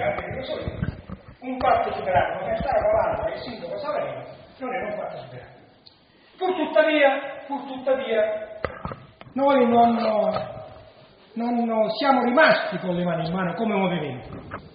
comunicati che so io. Un fatto superato, come stava parlando il sindaco Savarino, non era un fatto superato. Pur tuttavia, noi non siamo rimasti con le mani in mano come movimento.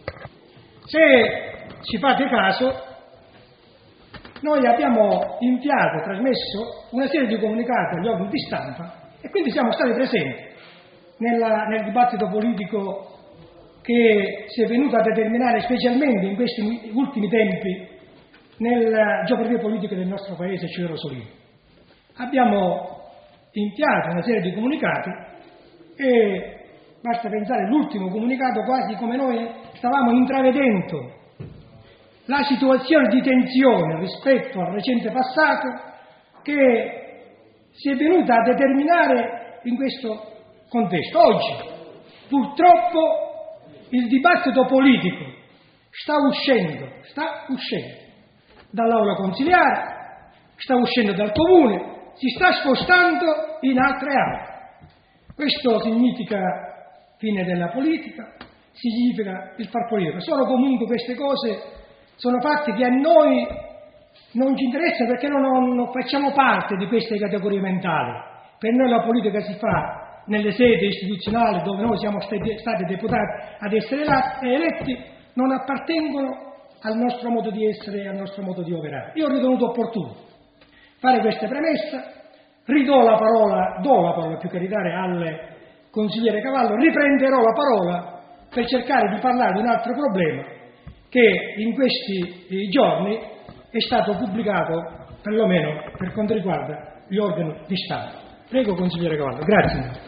Se ci fate caso, noi abbiamo inviato, trasmesso una serie di comunicati agli organi di stampa e quindi siamo stati presenti nel dibattito politico che si è venuto a determinare specialmente in questi ultimi tempi nel geografia politica del nostro paese, cioè Rosolino. Abbiamo inviato una serie di comunicati e basta pensare all'ultimo comunicato, quasi come noi stavamo intravedendo la situazione di tensione rispetto al recente passato che si è venuta a determinare in questo contesto. Oggi, purtroppo, il dibattito politico sta uscendo dall'aula consiliare, sta uscendo dal comune, si sta spostando in altre aule. Questo significa fine della politica, significa il far politica. Sono comunque queste cose, sono fatti che a noi non ci interessano perché non facciamo parte di queste categorie mentali. Per noi la politica si fa nelle sedi istituzionali dove noi siamo stati deputati ad essere eletti, non appartengono al nostro modo di essere e al nostro modo di operare. Io ho ritenuto opportuno fare queste premesse, do la parola più che ridare al consigliere Cavallo, riprenderò la parola per cercare di parlare di un altro problema che in questi giorni è stato pubblicato, perlomeno per quanto riguarda gli organi di stampa. Prego, consigliere Cavallo. Grazie.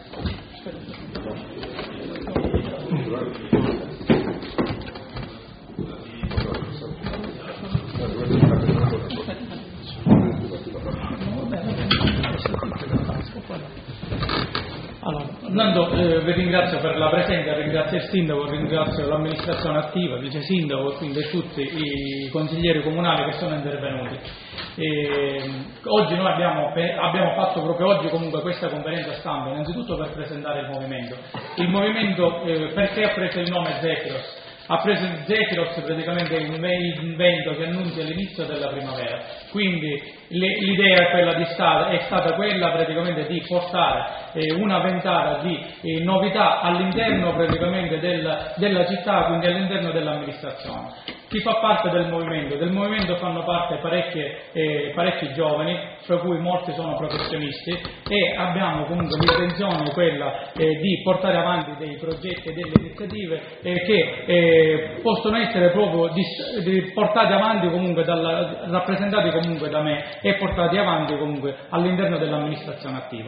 Allora, Nando, vi ringrazio per la presenza, ringrazio il sindaco, ringrazio l'amministrazione attiva, il vice sindaco e quindi tutti i consiglieri comunali che sono intervenuti. Oggi noi abbiamo fatto proprio oggi comunque questa conferenza stampa innanzitutto per presentare il movimento perché ha preso il nome Zefyros. Ha preso il Zefyros praticamente il vento che annuncia l'inizio della primavera, quindi l'idea è stata quella praticamente di portare una ventata di novità all'interno praticamente della città, quindi all'interno dell'amministrazione. Chi fa parte del movimento fanno parte parecchi giovani, fra cui molti sono professionisti, e abbiamo comunque l'intenzione quella di portare avanti dei progetti e delle iniziative che possono essere proprio portati avanti comunque rappresentati comunque da me e portati avanti comunque all'interno dell'amministrazione attiva.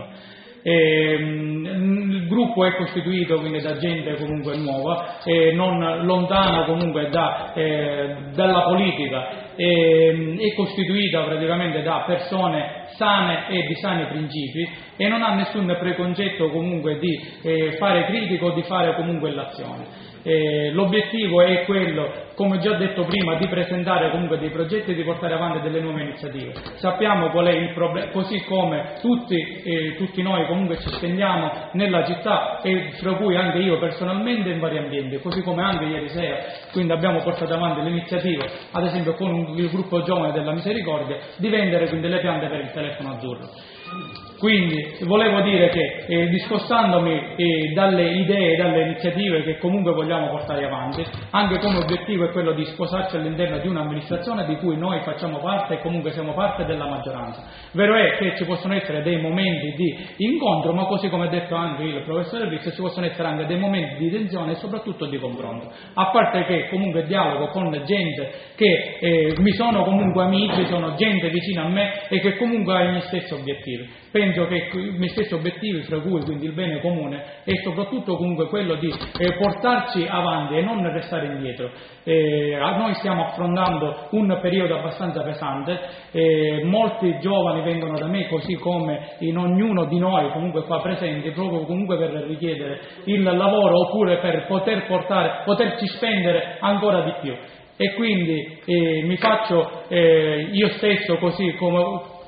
Il gruppo è costituito quindi da gente comunque nuova, non lontana comunque dalla politica, è costituita praticamente da persone sane e di sani principi e non ha nessun preconcetto comunque di fare critico o di fare comunque l'azione. L'obiettivo è quello, come già detto prima, di presentare comunque dei progetti e di portare avanti delle nuove iniziative. Sappiamo qual è il problema, così come tutti noi comunque ci spendiamo nella città e fra cui anche io personalmente in vari ambienti, così come anche ieri sera, quindi abbiamo portato avanti l'iniziativa, ad esempio con il gruppo giovane della Misericordia, di vendere quindi le piante per il telefono azzurro. Quindi volevo dire che discostandomi dalle idee e dalle iniziative che comunque vogliamo portare avanti, anche come obiettivo è quello di sposarci all'interno di un'amministrazione di cui noi facciamo parte e comunque siamo parte della maggioranza. Vero è che ci possono essere dei momenti di incontro, ma così come ha detto anche il professore Rizzo, ci possono essere anche dei momenti di tensione e soprattutto di confronto. A parte che comunque dialogo con gente che mi sono comunque amici, sono gente vicina a me e che comunque ha i miei stessi obiettivi. Penso che i miei stessi obiettivi, fra cui quindi il bene comune, è soprattutto comunque quello di portarci avanti e non restare indietro. Noi stiamo affrontando un periodo abbastanza pesante, molti giovani vengono da me, così come in ognuno di noi comunque qua presenti, proprio comunque per richiedere il lavoro oppure per poterci spendere ancora di più. E quindi mi faccio io stesso, così come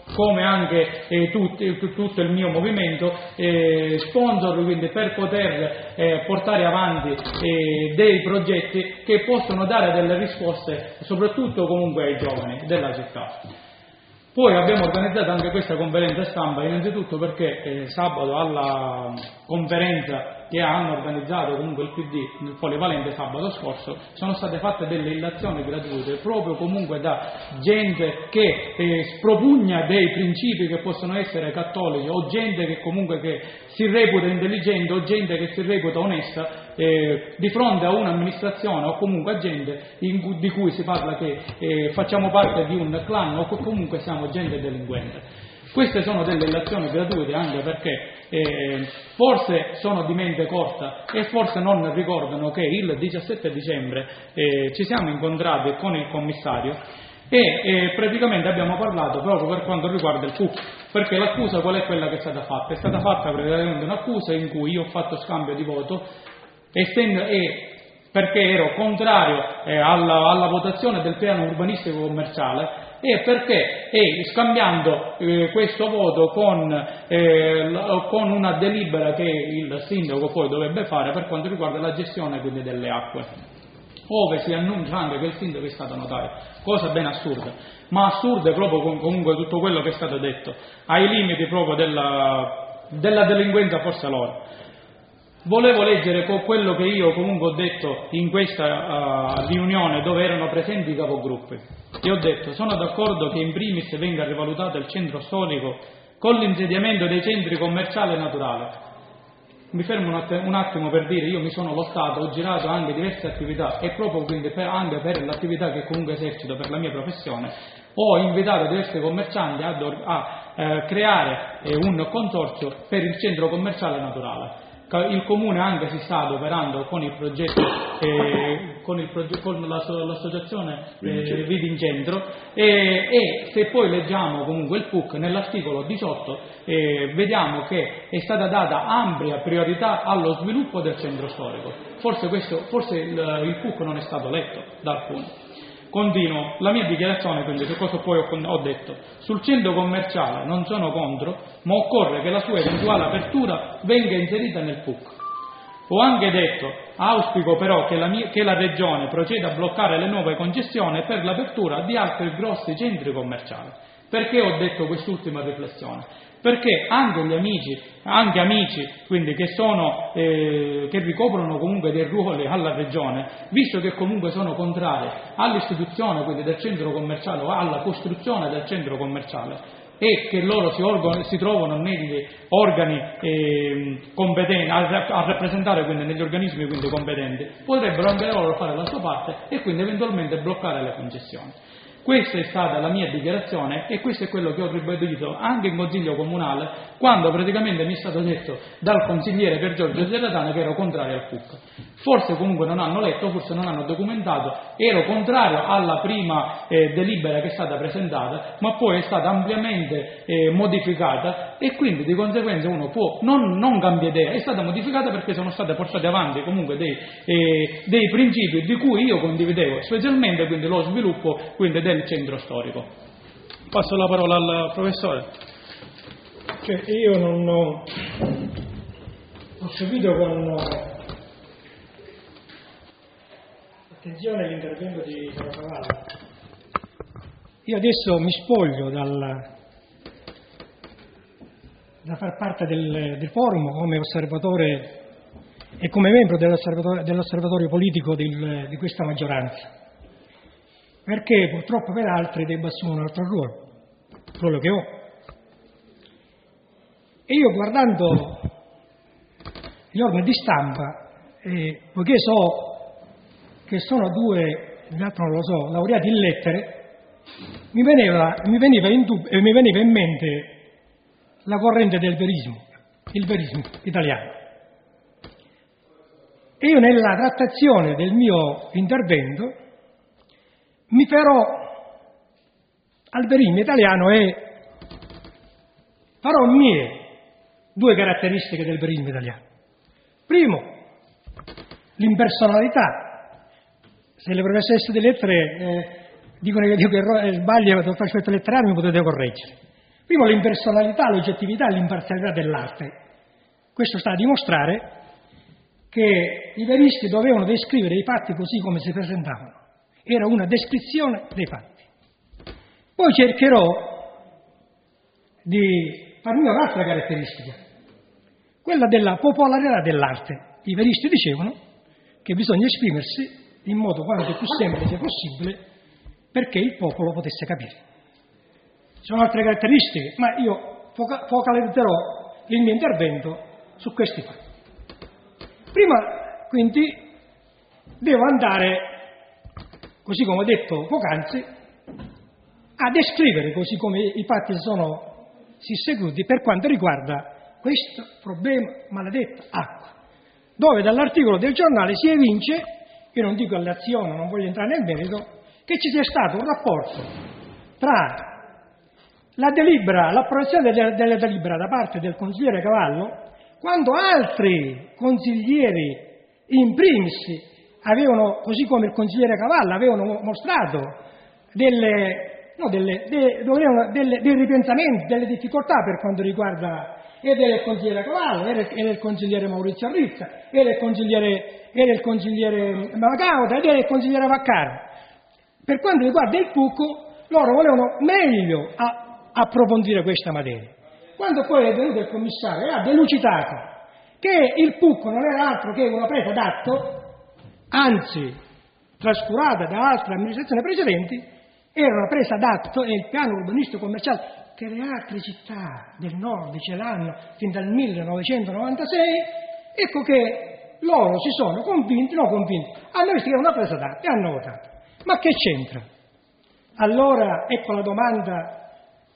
come anche tutto il mio movimento, sponsor, quindi per poter portare avanti dei progetti che possono dare delle risposte soprattutto comunque ai giovani della città. Poi abbiamo organizzato anche questa conferenza stampa innanzitutto perché sabato alla conferenza che hanno organizzato comunque il PD, il Polivalente sabato scorso, sono state fatte delle illazioni gratuite proprio comunque da gente che spropugna dei principi che possono essere cattolici, o gente che comunque che si reputa intelligente, o gente che si reputa onesta, di fronte a un'amministrazione o comunque a gente di cui si parla che facciamo parte di un clan o comunque siamo gente delinquente. Queste sono delle illazioni gratuite anche perché forse sono di mente corta e forse non ricordano che il 17 dicembre ci siamo incontrati con il commissario e praticamente abbiamo parlato proprio per quanto riguarda il PUC, perché l'accusa qual è quella che è stata fatta? È stata fatta praticamente un'accusa in cui io ho fatto scambio di voto perché ero contrario alla votazione del piano urbanistico commerciale e perché scambiando questo voto con una delibera che il sindaco poi dovrebbe fare per quanto riguarda la gestione quindi delle acque, ove si annuncia anche che il sindaco è stato notario, cosa ben assurda, ma assurda è proprio comunque tutto quello che è stato detto, ai limiti proprio della delinquenza forse loro. Volevo leggere quello che io comunque ho detto in questa riunione dove erano presenti i capogruppi. Io ho detto: sono d'accordo che in primis venga rivalutato il centro storico con l'insediamento dei centri commerciali e naturali. Mi fermo un attimo per dire, io mi sono lottato, ho girato anche diverse attività e proprio quindi anche per l'attività che comunque esercito per la mia professione, ho invitato diversi commercianti a creare un consorzio per il centro commerciale naturale. Il Comune anche si sta adoperando con il progetto, con l'associazione Vivincentro e se poi leggiamo comunque il PUC nell'articolo 18 vediamo che è stata data ampia priorità allo sviluppo del centro storico. Forse il PUC non è stato letto da alcuni. Continuo la mia dichiarazione, quindi che cosa poi ho detto? Sul centro commerciale non sono contro, ma occorre che la sua eventuale apertura venga inserita nel PUC. Ho anche detto, auspico però che la Regione proceda a bloccare le nuove concessioni per l'apertura di altri grossi centri commerciali. Perché ho detto quest'ultima riflessione? Perché anche gli amici quindi che ricoprono comunque dei ruoli alla Regione, visto che comunque sono contrari all'istituzione quindi del centro commerciale o alla costruzione del centro commerciale e che loro si trovano negli organi competenti a rappresentare quindi negli organismi quindi competenti, potrebbero anche loro fare la sua parte e quindi eventualmente bloccare le concessioni. Questa è stata la mia dichiarazione e questo è quello che ho ribadito anche in Consiglio Comunale quando praticamente mi è stato detto dal consigliere per Giorgio Serratano che ero contrario al PUC. Forse comunque non hanno letto, forse non hanno documentato, ero contrario alla prima delibera che è stata presentata, ma poi è stata ampiamente modificata e quindi di conseguenza uno può non cambia idea, è stata modificata perché sono state portate avanti comunque dei principi di cui io condividevo, specialmente quindi lo sviluppo quindi del centro storico. Passo la parola al professore. Io non ho seguito con attenzione l'intervento di Cavallo. Io adesso mi spoglio da far parte del forum come osservatore e come membro dell'osservatorio politico di questa maggioranza, perché purtroppo per altri debba assumere un altro ruolo che ho. E io guardando gli organi di stampa, poiché so che sono due, l'altro non lo so, laureati in lettere, mi veniva in mente la corrente del verismo, il verismo italiano. E io nella trattazione del mio intervento mi farò al verismo italiano e farò mie due caratteristiche del verismo italiano. Primo, l'impersonalità. Se le professoresse di lettere dicono che io che sbaglio dottor aspetto letterario mi potete correggere. Primo, l'impersonalità, l'oggettività e l'imparzialità dell'arte. Questo sta a dimostrare che i veristi dovevano descrivere i fatti così come si presentavano. Era una descrizione dei fatti. Poi cercherò di farmi un'altra caratteristica, quella della popolarità dell'arte. I veristi dicevano che bisogna esprimersi in modo quanto più semplice possibile perché il popolo potesse capire. Ci sono altre caratteristiche, ma io focalizzerò il mio intervento su questi fatti. Prima, quindi, devo andare, così come ho detto poc'anzi, a descrivere così come i fatti sono susseguiti per quanto riguarda questo problema maledetto acqua, dove dall'articolo del giornale si evince, io non dico all'azione, non voglio entrare nel merito, che ci sia stato un rapporto tra l'approvazione della delibera da parte del consigliere Cavallo, quando altri consiglieri in primis avevano, così come il consigliere Cavallo, avevano mostrato dei ripensamenti, delle difficoltà per quanto riguarda, ed era il consigliere Cavallo, era il consigliere Maurizio Rizza, era il consigliere Magauta ed era il consigliere Vaccaro. Per quanto riguarda il PUC, loro volevano meglio approfondire questa materia. Quando poi è venuto il commissario e ha delucidato che il PUC non era altro che una presa d'atto, anzi trascurata da altre amministrazioni precedenti, era una presa d'atto e il piano urbanistico commerciale che le altre città del nord ce l'hanno fin dal 1996, ecco che loro si sono hanno visto che era una presa d'atto e hanno votato. Ma che c'entra? Allora, ecco la domanda: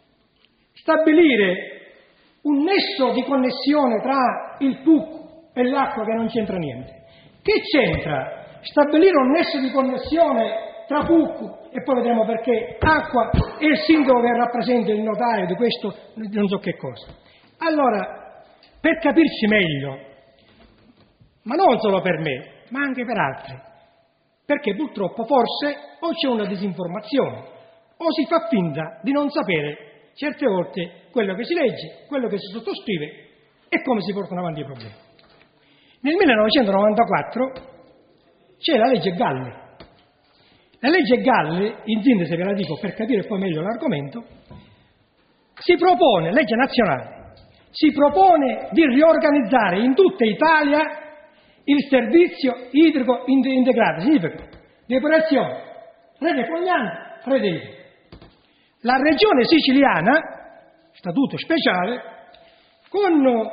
stabilire un nesso di connessione tra il PUC e l'acqua che non c'entra niente. Che c'entra stabilire un nesso di connessione tra PUC e poi vedremo perché acqua e il sindaco che rappresenta il notaio di questo non so che cosa. Allora, per capirci meglio, ma non solo per me, ma anche per altri, perché purtroppo forse o c'è una disinformazione o si fa finta di non sapere certe volte quello che si legge, quello che si sottoscrive e come si portano avanti i problemi. Nel 1994 c'è la legge Galli. La legge Galli, in sintesi ve la dico per capire poi meglio l'argomento, si propone, legge nazionale, si propone di riorganizzare in tutta Italia il servizio idrico integrato, significa depurazione, rete fognante, rete idrica. La regione siciliana, statuto speciale, con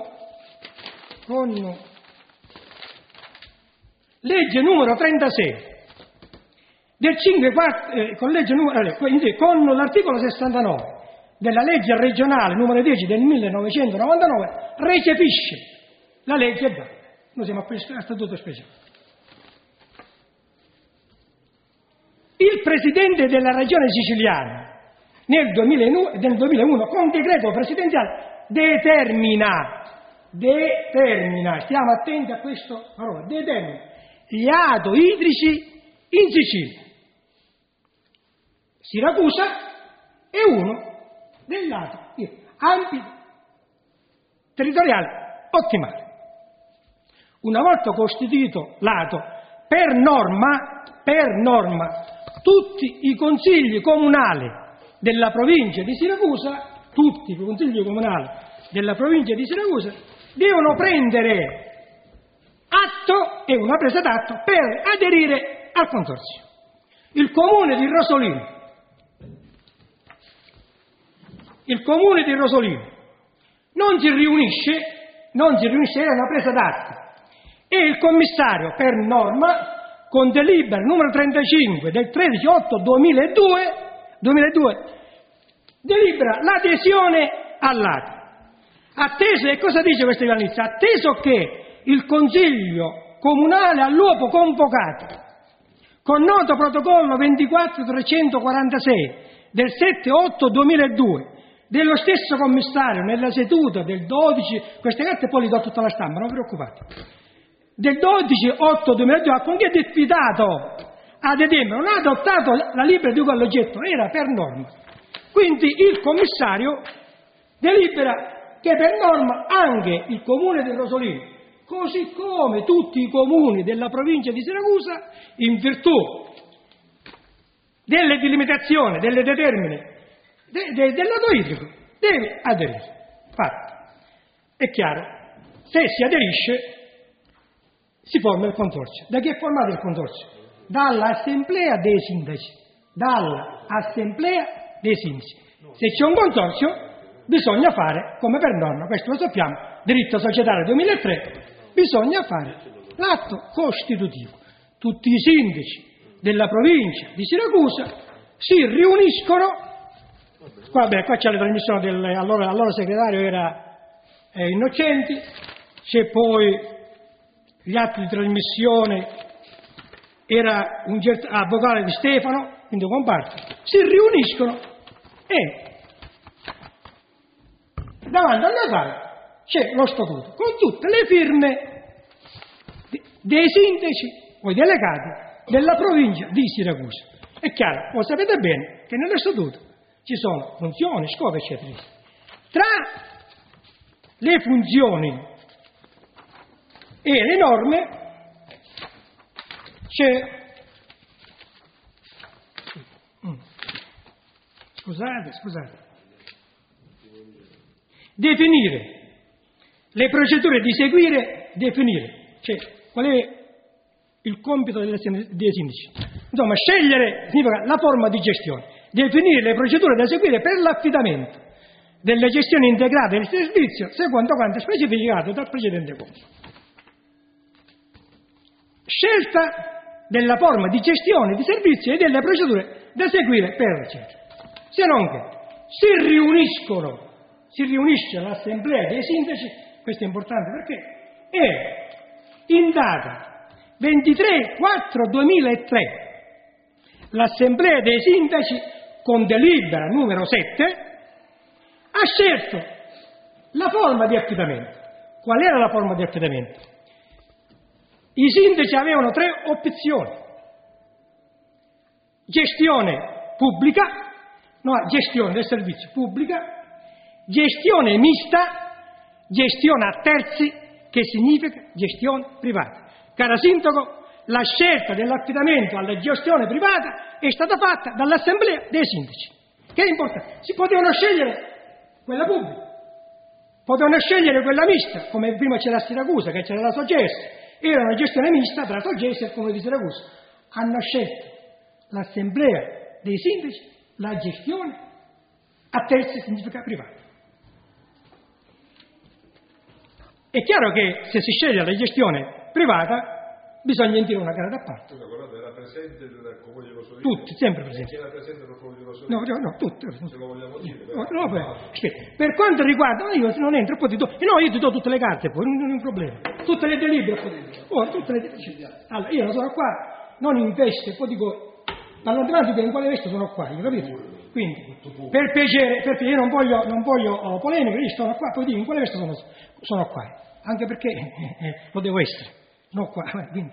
legge numero 36 del 5 con l'articolo 69 della legge regionale numero 10 del 1999 recepisce la legge Galli. Noi siamo a statuto speciale. Il presidente della regione siciliana nel 2001 con decreto presidenziale determina, stiamo attenti a questo parola, determina gli ATO idrici in Sicilia, Siracusa è uno dei lati ampi territoriali ottimali. Una volta costituito l'ATO, per norma, tutti i consigli comunali della provincia di Siracusa, devono prendere atto e una presa d'atto per aderire al consorzio. Il comune di Rosolino non si riunisce, era una presa d'atto e il commissario per norma con delibera numero 35 del 13/8/2002 delibera l'adesione all'ATO. Atteso, e cosa dice questa inizio? Atteso che il Consiglio Comunale all'uopo convocato con noto protocollo 24/346 del 7/8/2002 dello stesso commissario nella seduta del 12, queste carte poi le do tutta la stampa, non vi preoccupate, del 12/8/2002 ha quindi diffidato ad edema, non ha adottato la libera di uguale oggetto, era per norma. Quindi il commissario delibera che per norma anche il comune di Rosolino, così come tutti i comuni della provincia di Siracusa, in virtù delle delimitazioni, delle determine del lato idrico, deve aderire. Fatto. È chiaro, se si aderisce si forma il consorzio. Da chi è formato il consorzio? Dall'assemblea dei sindaci. Dall'assemblea dei sindaci. Se c'è un consorzio bisogna fare, come per norma, questo lo sappiamo, diritto societario 2003, bisogna fare l'atto costitutivo. Tutti i sindaci della provincia di Siracusa si riuniscono. Qua c'è la trasmissione allora segretario era Innocenti, c'è poi gli atti di trasmissione era un avvocato di Stefano, quindi comparte, si riuniscono e davanti al notaio c'è lo statuto con tutte le firme dei sindaci o delegati della provincia di Siracusa. È chiaro, voi sapete bene che nello statuto ci sono funzioni, scopi, eccetera. Tra le funzioni e le norme c'è scusate definire le procedure di seguire, cioè qual è il compito dei sindaci, insomma scegliere significa la forma di gestione, definire le procedure da seguire per l'affidamento delle gestioni integrate del servizio secondo quanto specificato dal precedente comma. Scelta della forma di gestione di servizio e delle procedure da seguire per eccetera. Se non che si riunisce l'assemblea dei sindaci, questo è importante perché è in data 23/4/2003 l'assemblea dei sindaci con delibera numero 7 ha scelto la forma di affidamento. Qual era la forma di affidamento? I sindaci avevano 3 opzioni: gestione pubblica, gestione del servizio pubblica, gestione mista, gestione a terzi, che significa gestione privata. Caro sindaco, la scelta dell'affidamento alla gestione privata è stata fatta dall'assemblea dei sindaci, che è importante. Si potevano scegliere quella pubblica, potevano scegliere quella mista, come prima c'era a Siracusa, che c'era la Sogesi, era una gestione mista tra Sogesi e il comune di Siracusa. Hanno scelto l'assemblea dei sindaci la gestione a terzi, significa privata. È chiaro che se si sceglie la gestione privata bisogna indire una gara d'appalto. Guardate, era presente il comune di Rosolino? Tutti, sempre presenti. Era presente il comune di Rosolino? No, tutti. Se lo vogliamo dire. Per quanto riguarda, io non entro, poi io ti do tutte le carte, poi non è un problema. Tutte le delibere. Allora, io non sono qua, non in veste, poi dico, parlando avanti in quale veste sono qua, capito? Quindi, per piacere, io non voglio polemiche, io sono qua, poi dico in quale veste sono qua, anche perché lo devo essere. No, qua, quindi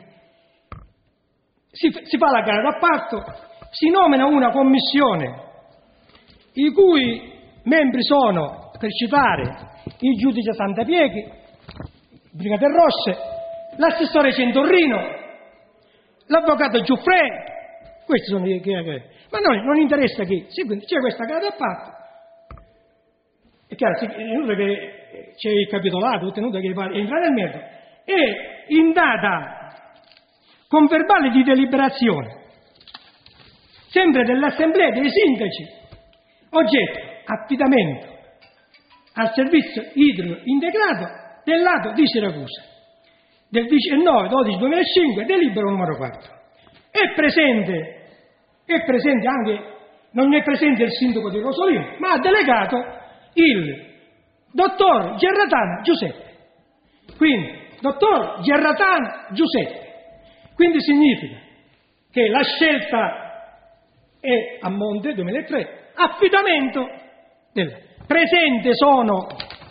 si fa la gara d'appalto, si nomina una commissione i cui membri sono, per citare, il giudice Santapieghi, Brigate Rosse, l'assessore Centorrino, l'avvocato Giuffre, questi sono ma non interessa chi, quindi c'è questa gara d'appalto. È chiaro, è inutile che c'è il capitolato, è inutile che entra nel merito. E in data con verbale di deliberazione, sempre dell'assemblea dei sindaci, oggetto affidamento al servizio idrico integrato del lato di Siracusa, del 19/12/2005, delibera numero 4. È presente anche, non è presente il sindaco di Rosolino, ma ha delegato il dottor Gerratana Giuseppe. Quindi, dottor Gerratana Giuseppe. Quindi significa che la scelta è a monte 2003, affidamento presente sono,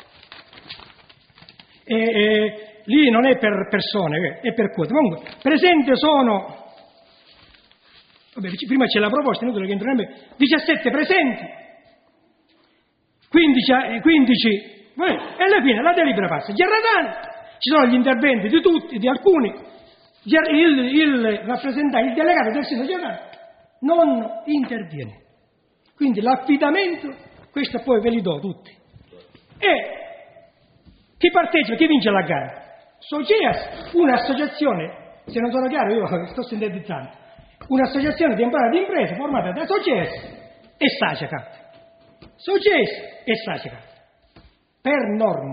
lì non è per persone, è per quote. Comunque, presente sono, prima c'è la proposta, inutile che entro nel 17 presenti, 15 e alla fine la delibera passa. Gerradani, ci sono gli interventi di tutti, di alcuni, il rappresentante, il delegato del sindaco Gerradani non interviene. Quindi l'affidamento, questo poi ve li do tutti. E chi partecipa, chi vince la gara? Sogeas, un'associazione, se non sono chiaro io sto sintetizzando, un'associazione temporanea di imprese formata da Sogeas e Sacecat. Sogeas e Sacecat. Per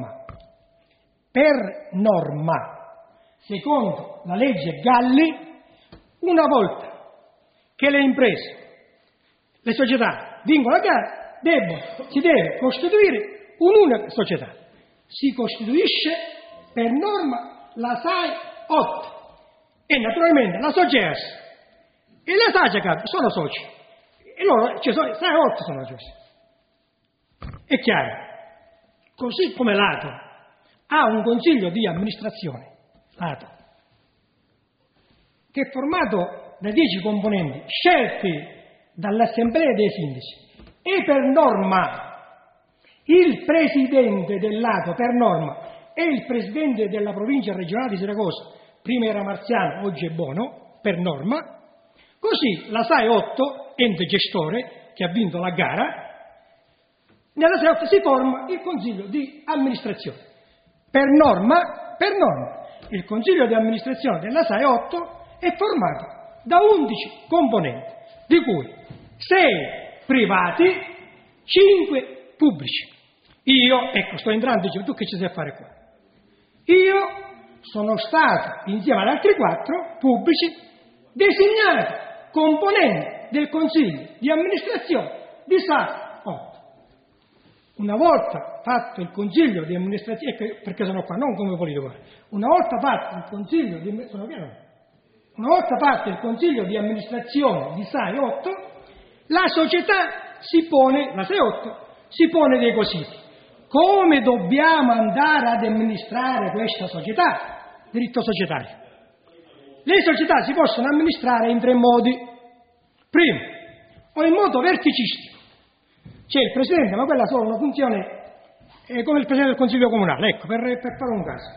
norma, secondo la legge Galli, una volta che le imprese, le società vincono la gara, si deve costituire un'unica società. Si costituisce per norma la SAI 8 e naturalmente la Sogeas e la Sacecat sono soci e loro, SAI 8 sono soci. È chiaro? Così come l'ATO ha un consiglio di amministrazione, l'ATO, che è formato da 10 componenti scelti dall'assemblea dei sindaci e per norma il presidente dell'ATO per norma e il presidente della provincia regionale di Siracusa, prima era Marziano, oggi è Bono, per norma, così la SAI 8, ente gestore che ha vinto la gara, nella SAI 8 si forma il consiglio di amministrazione. Per norma, il consiglio di amministrazione della SAI 8 è formato da 11 componenti, di cui 6 privati, 5 pubblici. Io, sto entrando, dicevo, tu che ci sai fare qua? Io sono stato, insieme ad altri 4 pubblici, designato componente del consiglio di amministrazione di SAI 8. Una volta fatto il consiglio di amministrazione, perché sono qua, non come politico, una volta fatto il consiglio di amministrazione di SAI 8, la società si pone, la SAI 8, si pone dei quesiti. Come dobbiamo andare ad amministrare questa società? Diritto societario. Le società si possono amministrare in 3 modi. Primo, o in modo verticistico. C'è il presidente, ma quella è solo una funzione come il presidente del consiglio comunale, ecco, per fare un caso.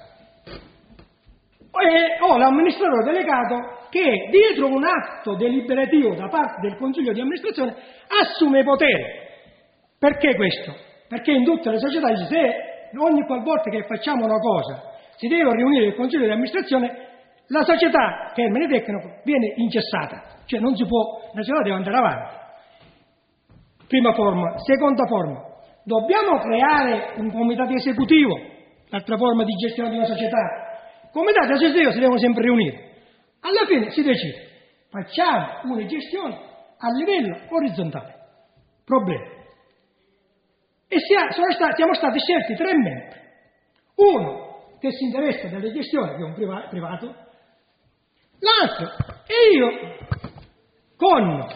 O l'amministratore delegato che dietro un atto deliberativo da parte del consiglio di amministrazione assume potere. Perché questo? Perché in tutte le società dice se ogni qualvolta che facciamo una cosa si deve riunire il consiglio di amministrazione, la società, termine tecnico, viene ingessata, cioè non si può, la società deve andare avanti. Prima forma. Seconda forma, dobbiamo creare un comitato esecutivo, l'altra forma di gestione di una società. Comitati esecutivi si devono sempre riunire. Alla fine si decide, facciamo una gestione a livello orizzontale. Problema. E siamo stati scelti 3 membri. Uno che si interessa delle gestioni, che è un privato, l'altro e io con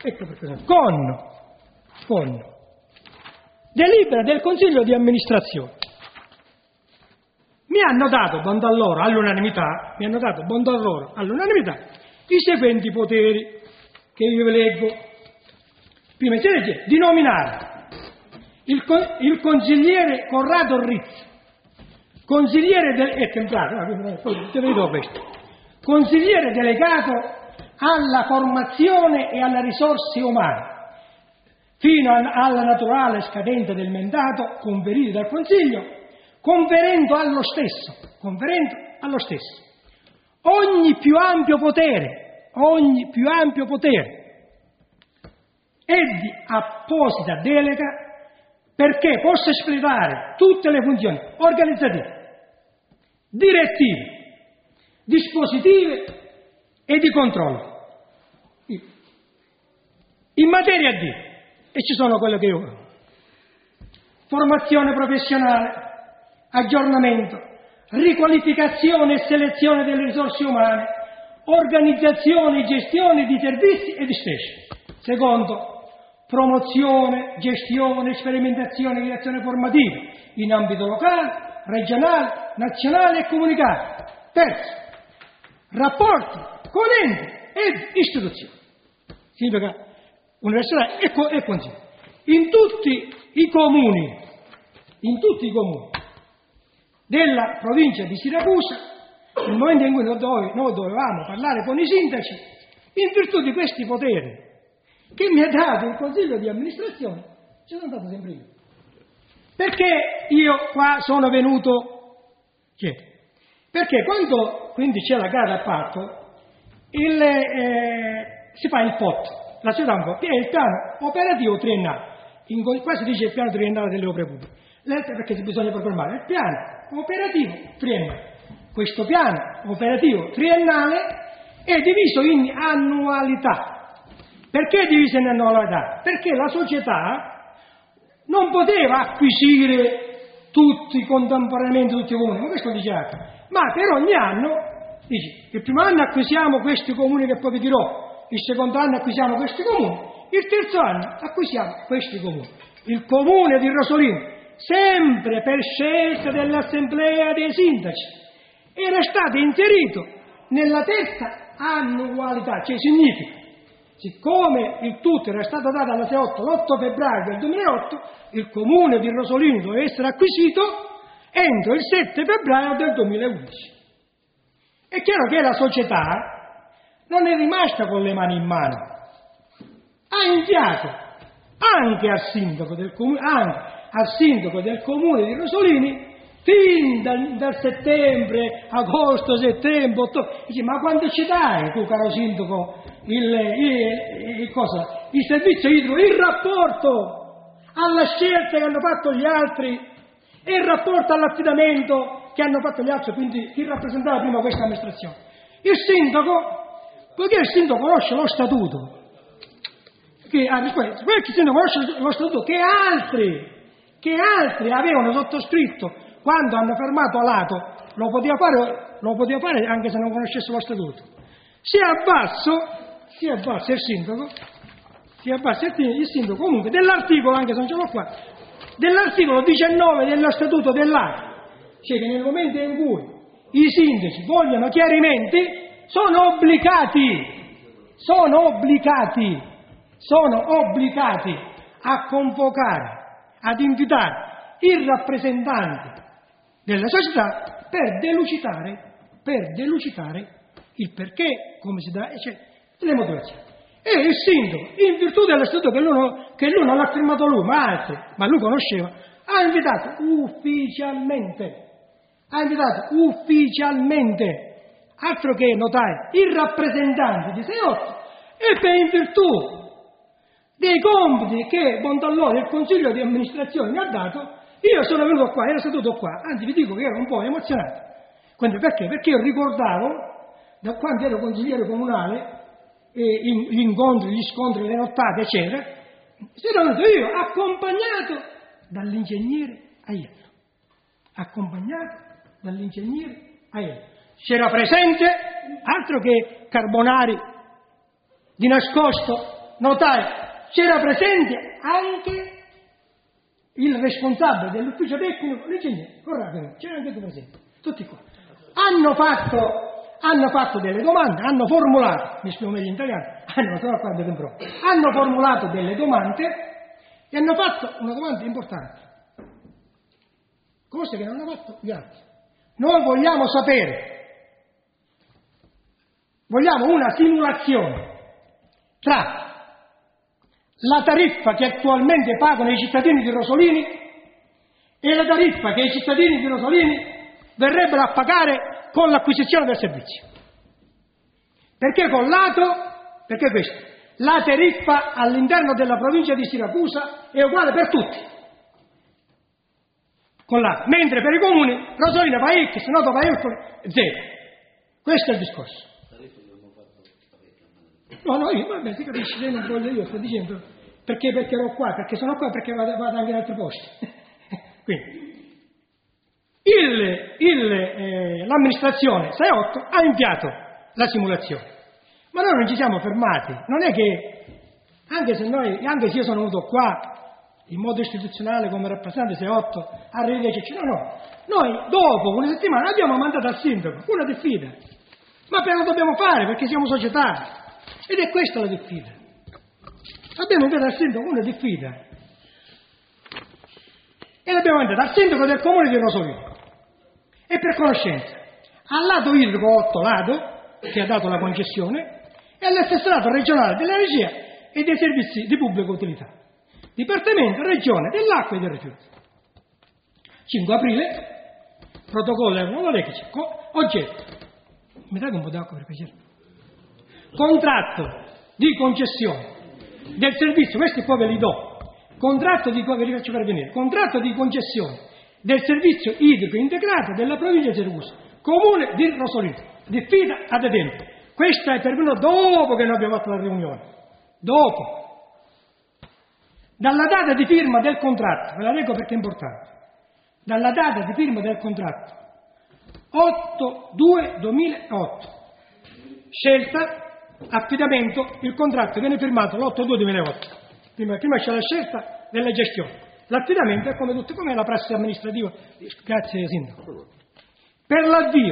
delibera del consiglio di amministrazione. Mi hanno dato, bontà loro, all'unanimità, i seguenti poteri, che io vi leggo. Prima si legge di nominare il consigliere Corrado Rizzo, consigliere delegato alla formazione e alle risorse umane, fino alla naturale scadenza del mandato conferito dal Consiglio, conferendo allo stesso ogni più ampio potere e di apposita delega perché possa espletare tutte le funzioni organizzative, direttive, dispositive e di controllo in materia di, e ci sono quelle che io, formazione professionale, aggiornamento, riqualificazione e selezione delle risorse umane, organizzazione e gestione di servizi e di spese. Secondo, promozione, gestione, sperimentazione e direzione formativa in ambito locale, regionale, nazionale e comunitario. Terzo, rapporti con enti ed istituzioni. Significa università e consiglio. In tutti i comuni, in tutti i comuni della provincia di Siracusa, nel momento in cui noi dovevamo parlare con i sindaci, in virtù di questi poteri che mi ha dato il consiglio di amministrazione, ci sono andato sempre io. Perché io qua sono venuto? Perché quando quindi c'è la gara d'appalto, si fa il POT, la città un po', che è il piano operativo triennale. Qua si dice il piano triennale delle opere pubbliche, perché bisogna programmare il piano operativo triennale. Questo piano operativo triennale è diviso in annualità. Perché è diviso in annualità? Perché la società non poteva acquisire tutti contemporaneamente tutti i comuni, ma questo diceva, ma per ogni anno, dici, il primo anno acquisiamo questi comuni che poi vi dirò, il secondo anno acquisiamo questi comuni, il terzo anno acquisiamo questi comuni. Il comune di Rosolino, sempre per scelta dell'assemblea dei sindaci, era stato inserito nella terza annualità, cioè significa, siccome il tutto era stato dato alla SEOT l'8 febbraio del 2008, il comune di Rosolino doveva essere acquisito entro il 7 febbraio del 2011. È chiaro che la società non è rimasta con le mani in mano, ha inviato anche al sindaco del comune di Rosolini fin dal settembre, agosto, settembre, ottobre. Dice, ma quando ci dai tu, caro sindaco, il servizio idrico, il rapporto alla scelta che hanno fatto gli altri e il rapporto all'affidamento che hanno fatto gli altri, quindi chi rappresentava prima questa amministrazione? Il sindaco, poiché il sindaco conosce lo statuto, il sindaco conosce lo statuto che altri avevano sottoscritto quando hanno fermato Alato, lo poteva fare anche se non conoscesse lo statuto. Si è avvalso il sindaco comunque dell'articolo, anche se non ce l'ho qua, dell'articolo 19 dello statuto dell'ARI, cioè che nel momento in cui i sindaci vogliono chiarimenti sono obbligati a convocare, ad invitare il rappresentante della società per delucidare il perché, come si dà, cioè le motivazioni. E il sindaco, in virtù dello statuto che lui non l'ha firmato lui, ma lui conosceva, ha invitato ufficialmente, altro che notare, il rappresentante di SEOT, e per in virtù dei compiti che Bontallone, il consiglio di amministrazione, mi ha dato, io sono venuto qua, ero seduto qua, anzi vi dico che ero un po' emozionato. Quindi perché? Perché io ricordavo, da quando ero consigliere comunale, gli scontri, le nottate, eccetera, sono venuto io accompagnato dall'ingegnere Aiello. C'era presente, altro che Carbonari, di nascosto, notaio, c'era presente anche il responsabile dell'ufficio tecnico, l'ingegnere Corrado, c'era anche tu presente, tutti qua. Hanno fatto delle domande, hanno formulato, mi spiego meglio in italiano, hanno formulato delle domande e hanno fatto una domanda importante, cose che non hanno fatto gli altri. Noi vogliamo una simulazione tra la tariffa che attualmente pagano i cittadini di Rosolini e la tariffa che i cittadini di Rosolini verrebbero a pagare con l'acquisizione del servizio. Perché perché questo? La tariffa all'interno della provincia di Siracusa è uguale per tutti, mentre per i comuni Rosolino va X, Noto va Y, zero. Questo è il discorso. No, io, vabbè, si capisce, lei non voglio io, sto dicendo, perché ero qua, perché sono qua, perché vado anche in altri posti. Quindi, l'amministrazione SEOT ha inviato la simulazione, ma noi non ci siamo fermati, non è che, anche se io sono venuto qua in modo istituzionale come rappresentante SEOT a rileggere, no, noi dopo una settimana abbiamo mandato al sindaco una diffida, ma lo dobbiamo fare perché siamo società. Ed è questa la diffida. Abbiamo inviato al sindaco una diffida e l'abbiamo mandata al sindaco del comune di Rosolino. E per conoscenza, al lato idrico 8 Lado, che ha dato la concessione, e all'assessorato regionale dell'energia e dei servizi di pubblica utilità, Dipartimento Regione dell'Acqua e dei Rifiuti. 5 aprile, protocollo tecnico, oggetto. Mi date un po' d'acqua per piacere? Contratto di concessione del servizio, questi poi ve li do. Contratto di concessione del servizio idrico integrato della provincia di Siracusa, comune di Rosolino, diffida ad esempio. Questa è pervenuta dopo che noi abbiamo fatto la riunione. Dopo. Dalla data di firma del contratto, ve la leggo perché è importante. Dalla data di firma del contratto 8/2/2008, scelta, affidamento, il contratto viene firmato l'8/2/2008. Prima c'è la scelta della gestione. L'affidamento è come tutto, come la prassi amministrativa. Grazie Sindaco. Per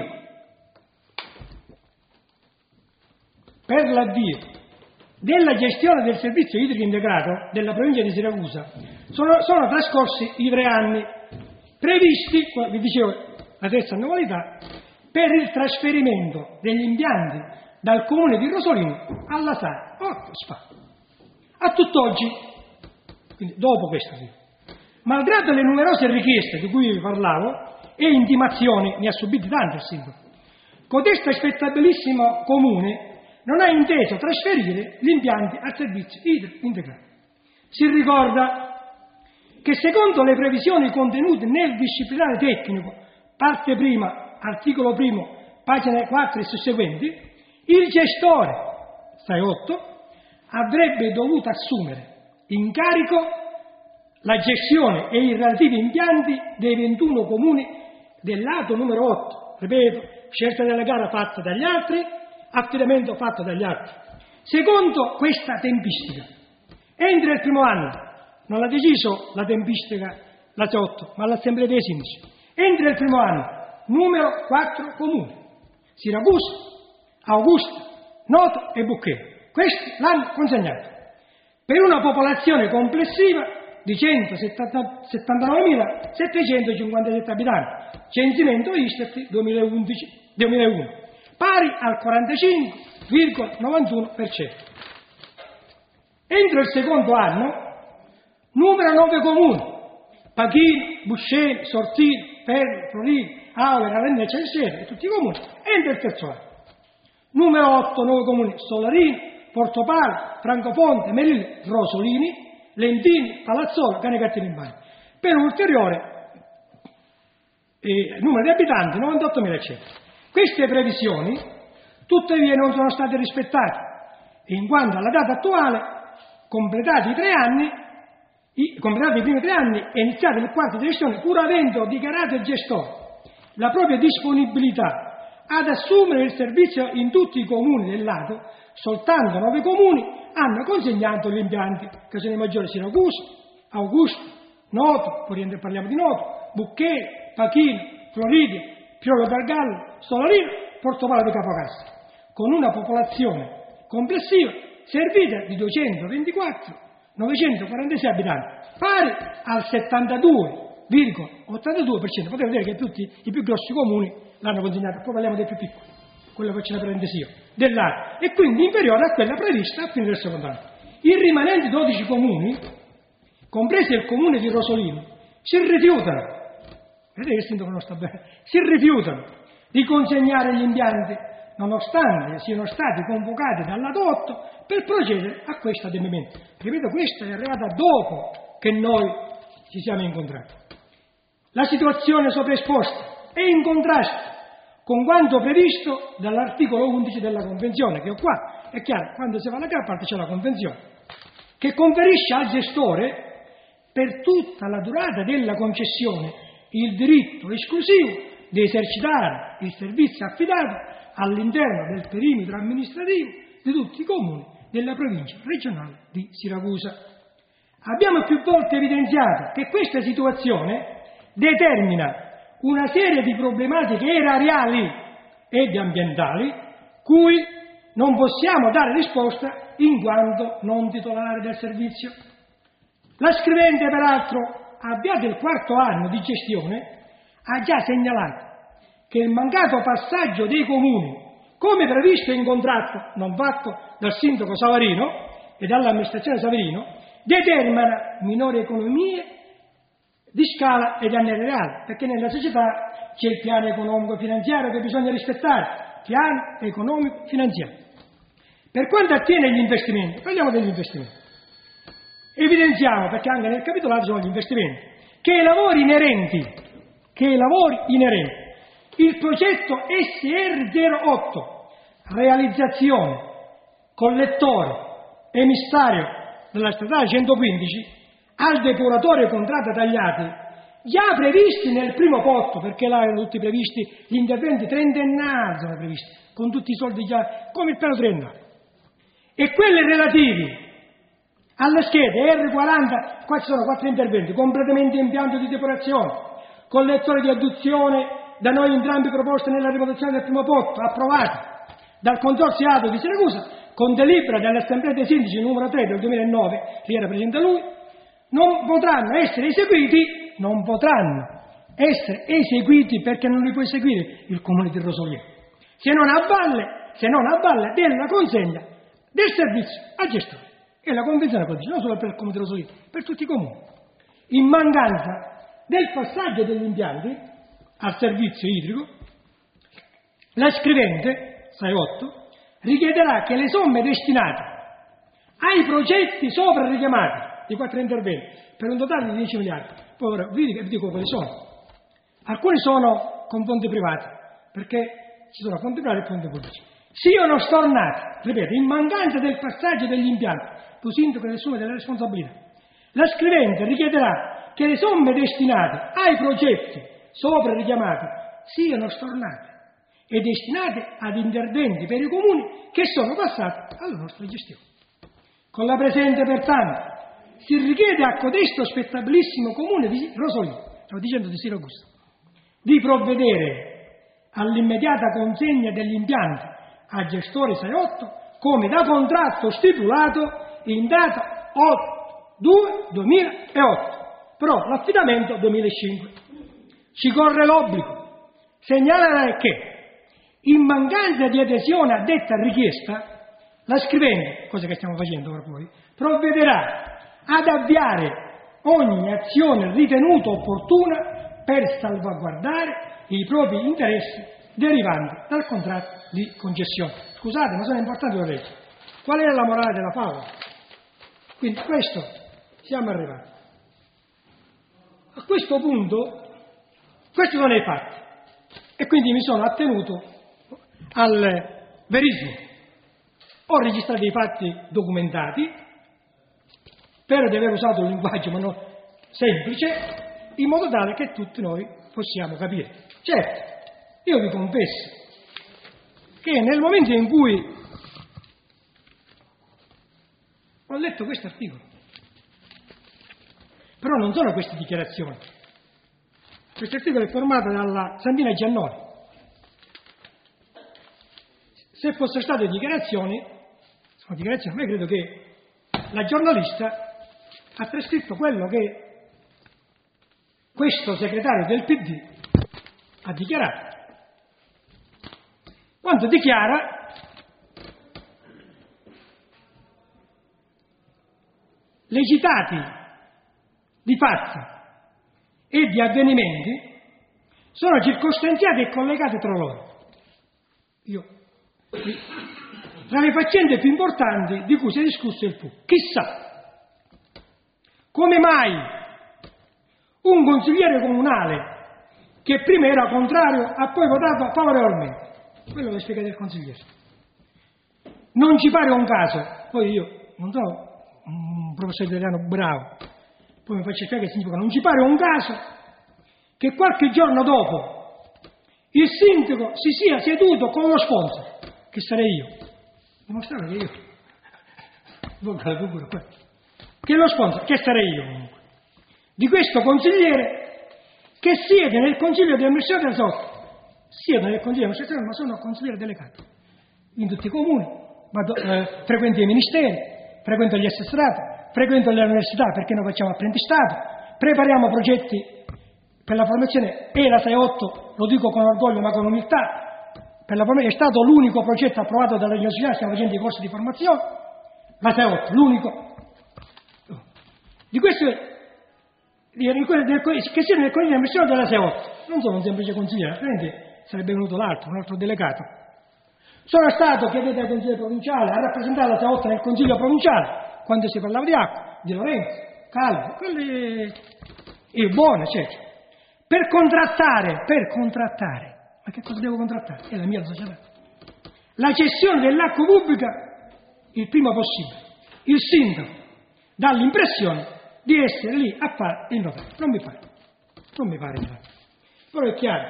l'avvio della gestione del servizio idrico integrato della provincia di Siracusa sono trascorsi i 3 anni previsti, vi dicevo, la terza annualità, per il trasferimento degli impianti dal comune di Rosolino alla SAE 8 SPA. A tutt'oggi, quindi dopo questo, malgrado le numerose richieste di cui vi parlavo e intimazioni, ne ha subite tante il sindaco, codesto rispettabilissimo comune non ha inteso trasferire gli impianti al servizio idrico integrato. Si ricorda che secondo le previsioni contenute nel disciplinare tecnico, parte prima, articolo primo, pagina 4 e susseguenti, il gestore, SAE 8, avrebbe dovuto assumere in carico la gestione e i relativi impianti dei 21 comuni del lato numero 8. Ripeto, scelta della gara fatta dagli altri, affidamento fatto dagli altri. Secondo questa tempistica, entro il primo anno, non l'ha deciso la tempistica la 8, ma l'Assemblea dei Sindaci, entro il primo anno, numero 4 comuni, Siracusa, Augusta, Noto e Bucchero. Questi l'hanno consegnato per una popolazione complessiva di 179.757 abitanti, censimento Istat 2001, pari al 45,91%. Entro il secondo anno, numero 9 comuni, Pachino, Buscemi, Sortino, Fermo, Florino, Aure, Ravenna e Censere, tutti i comuni. Entro il terzo anno, numero 8 nuovi comuni, Solarino, Portopalo, Francofonte, Melilli, Rosolini, Lentini, Palazzolo, Canecattini in Bagno, per un ulteriore numero di abitanti, 98.100. Queste previsioni, tuttavia, non sono state rispettate, in quanto alla data attuale, completati i primi 3 anni e iniziato il quarto di gestione, pur avendo dichiarato il gestore la propria disponibilità ad assumere il servizio in tutti i comuni del lato, soltanto 9 comuni hanno consegnato gli impianti, che sono i maggiori Siracusa, Augusto, Noto, poi parliamo di Noto, Bucchero, Pachino, Floridia, Priolo Gargallo, Solarino, Portopalo di Capocassa, con una popolazione complessiva servita di 224.946 abitanti, pari al 72,82%. Potete vedere che tutti i più grossi comuni l'hanno consegnato, poi parliamo dei più piccoli, quello che ce ne prende io, dell'area, e quindi inferiore a quella prevista a fine del secondo anno. I rimanenti 12 comuni, compresi il comune di Rosolino, si rifiutano, vedete che il sindaco non sta bene, si rifiutano di consegnare gli impianti, nonostante siano stati convocati dal lato 8 per procedere a questo adempimento. Ripeto, questa è arrivata dopo che noi ci siamo incontrati. La situazione sopra esposta è in contrasto con quanto previsto dall'articolo 11 della Convenzione, che ho qua. È chiaro, quando si fa la gara parte c'è la Convenzione, che conferisce al gestore, per tutta la durata della concessione, il diritto esclusivo di esercitare il servizio affidato all'interno del perimetro amministrativo di tutti i comuni della provincia regionale di Siracusa. Abbiamo più volte evidenziato che questa situazione determina una serie di problematiche erariali ed ambientali cui non possiamo dare risposta in quanto non titolari del servizio. La scrivente, peraltro, avviato il 4º anno di gestione, ha già segnalato che il mancato passaggio dei comuni, come previsto in contratto non fatto dal sindaco Savarino e dall'amministrazione Savarino, determina minori economie di scala e danni reali, perché nella società c'è il piano economico-finanziario che bisogna rispettare, piano economico-finanziario. Per quanto attiene agli investimenti, parliamo degli investimenti. Evidenziamo, perché anche nel capitolato sono gli investimenti, che i lavori inerenti, il progetto SR08, realizzazione, collettore, emissario della statale 115, al depuratore contratti tagliati, già previsti nel primo potto, perché là erano tutti previsti gli interventi trentennali, sono previsti, con tutti i soldi già, come il piano triennale. E quelli relativi alle schede R40, qua ci sono 4 interventi: completamento di impianto di depurazione, collettore di adduzione, da noi entrambi proposti nella rivotazione del primo potto, approvati dal Consorzio ATO di Siracusa, con delibera dell'Assemblea dei Sindaci numero 3 del 2009, che era presente lui, non potranno essere eseguiti perché non li può eseguire il Comune di Rosoliero, se non a valle della consegna del servizio al gestore. E la convenzione lo dice, non solo per il Comune di Rosoliero, per tutti i comuni. In mancanza del passaggio degli impianti al servizio idrico, la scrivente 6.8 richiederà che le somme destinate ai progetti sopra richiamati, i 4 interventi, per un totale di 10 miliardi, poi ora vi dico quali sono. Alcuni sono con fondi privati, perché ci sono fondi privati e fondi pubblici, siano stornati, ripeto, in mancanza del passaggio degli impianti, tu sindaco ne assume delle responsabilità. La scrivente richiederà che le somme destinate ai progetti sopra richiamati siano stornate e destinate ad interventi per i comuni che sono passati alla nostra gestione. Con la presente, pertanto, si richiede a codesto spettabilissimo comune di Rosoliero, stavo dicendo di Siracusa, di provvedere all'immediata consegna degli impianti a gestore 6.8 come da contratto stipulato in data 8/2/2008, però l'affidamento 2005. Ci corre l'obbligo segnalare che, in mancanza di adesione a detta richiesta, la scrivente, cosa che stiamo facendo ora poi, provvederà ad avviare ogni azione ritenuta opportuna per salvaguardare i propri interessi derivanti dal contratto di concessione. Scusate, ma sono importanti le leggi. Qual è la morale della favola? Quindi questo siamo arrivati. A questo punto, questi sono i fatti. E quindi mi sono attenuto al verismo. Ho registrato i fatti documentati, spero di aver usato un linguaggio semplice, in modo tale che tutti noi possiamo capire. Certo, io vi confesso che nel momento in cui ho letto questo articolo, però non sono queste dichiarazioni. Questo articolo è formato dalla Santina Giannoli. Se fossero state dichiarazioni, ma credo che la giornalista ha trascritto quello che questo segretario del PD ha dichiarato. Quando dichiara le citati di fatti e di avvenimenti sono circostanziati e collegati tra loro. Tra le faccende più importanti di cui si è discusso il fu, chissà come mai un consigliere comunale che prima era contrario ha poi votato favorevolmente. Quello che spiega il consigliere. Non ci pare un caso, poi io non sono un professore italiano bravo, poi mi faccio spiegare che significa, non ci pare un caso che qualche giorno dopo il sindaco si sia seduto con lo sponsor, che sarei io, dimostrare che io, che lo sponsor, che sarei io comunque, di questo consigliere che siede nel consiglio di amministrazione della SOC, siedo nel consiglio di amministrazione, ma sono consigliere delegato in tutti i comuni, frequento i ministeri, frequento gli assessorati, frequento le università perché noi facciamo apprendistato, prepariamo progetti per la formazione, e la 6-8, lo dico con orgoglio ma con umiltà, per la formazione è stato l'unico progetto approvato dalla università, stiamo facendo i corsi di formazione, la 6-8, l'unico. Di questo, che sia nel consiglio di amministrazione della 6-8, non sono un semplice consigliere, altrimenti sarebbe venuto un altro delegato. Sono stato, chiedete al consiglio provinciale, a rappresentare la 6-8 nel consiglio provinciale, quando si parlava di acqua, di Lorenzo, Calvo, quelli buoni, eccetera. Per contrattare, ma che cosa devo contrattare? È la mia società. La cessione dell'acqua pubblica il prima possibile. Il sindaco dà l'impressione di essere lì a fare il notaio. Non mi pare il notaio. Però è chiaro.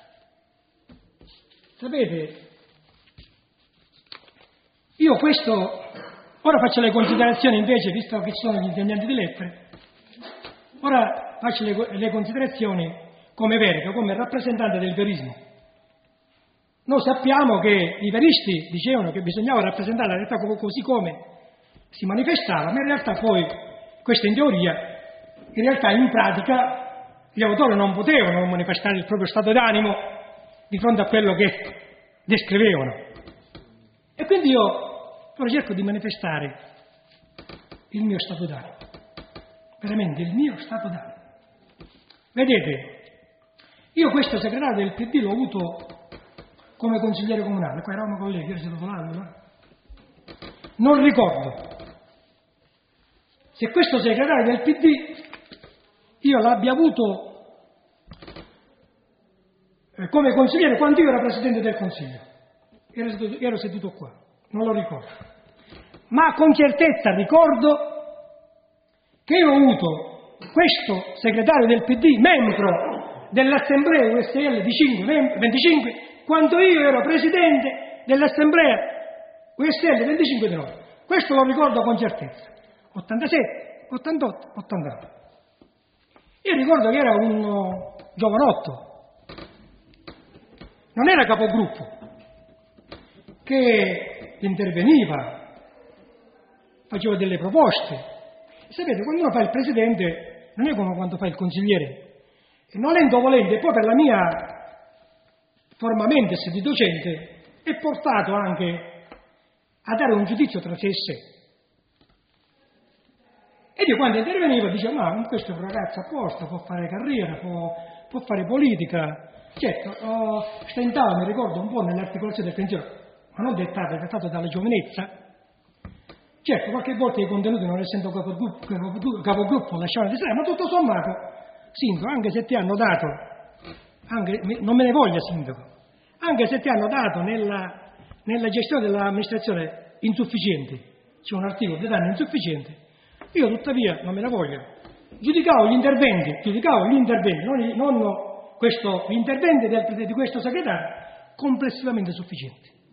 Sapete, io questo, ora faccio le considerazioni invece, visto che ci sono gli insegnanti di lettere, ora faccio le considerazioni come verico, come rappresentante del verismo. Noi sappiamo che i veristi dicevano che bisognava rappresentare la realtà così come si manifestava, ma in realtà poi, questo in teoria, in realtà in pratica gli autori non potevano manifestare il proprio stato d'animo di fronte a quello che descrivevano. E quindi io ora cerco di manifestare il mio stato d'animo, veramente il mio stato d'animo. Vedete, io questo segretario del PD l'ho avuto come consigliere comunale, qua eravamo colleghi, io ero seduto là, no? Non ricordo se questo segretario del PD io l'abbia avuto come consigliere quando io ero presidente del consiglio. Ero seduto qua, non lo ricordo. Ma con certezza ricordo che io ho avuto questo segretario del PD, membro dell'Assemblea USL di 25, quando io ero presidente dell'Assemblea USL 25 di noi. Questo lo ricordo con certezza. 87, 88, 89. Io ricordo che era un giovanotto, non era capogruppo, che interveniva, faceva delle proposte. E sapete, quando uno fa il presidente, non è come quando fa il consigliere. E volendo, e poi per la mia forma mentis di docente, è portato anche a dare un giudizio tra sé e sé. E io quando interveniva dicevo, ma questo è un ragazzo a posto, può fare carriera, può fare politica. Certo, stentavo, mi ricordo un po' nell'articolazione del pensiero, ma non dettato dalla giovinezza. Certo, qualche volta i contenuti, non essendo capogruppo, lasciavano di strada, ma tutto sommato, sindaco, anche se ti hanno dato, non me ne voglia sindaco, anche se ti hanno dato nella gestione dell'amministrazione insufficienti, c'è un articolo che danno insufficienti, io tuttavia non me ne voglio, giudicavo gli interventi, non gli interventi di questo segretario complessivamente sufficienti.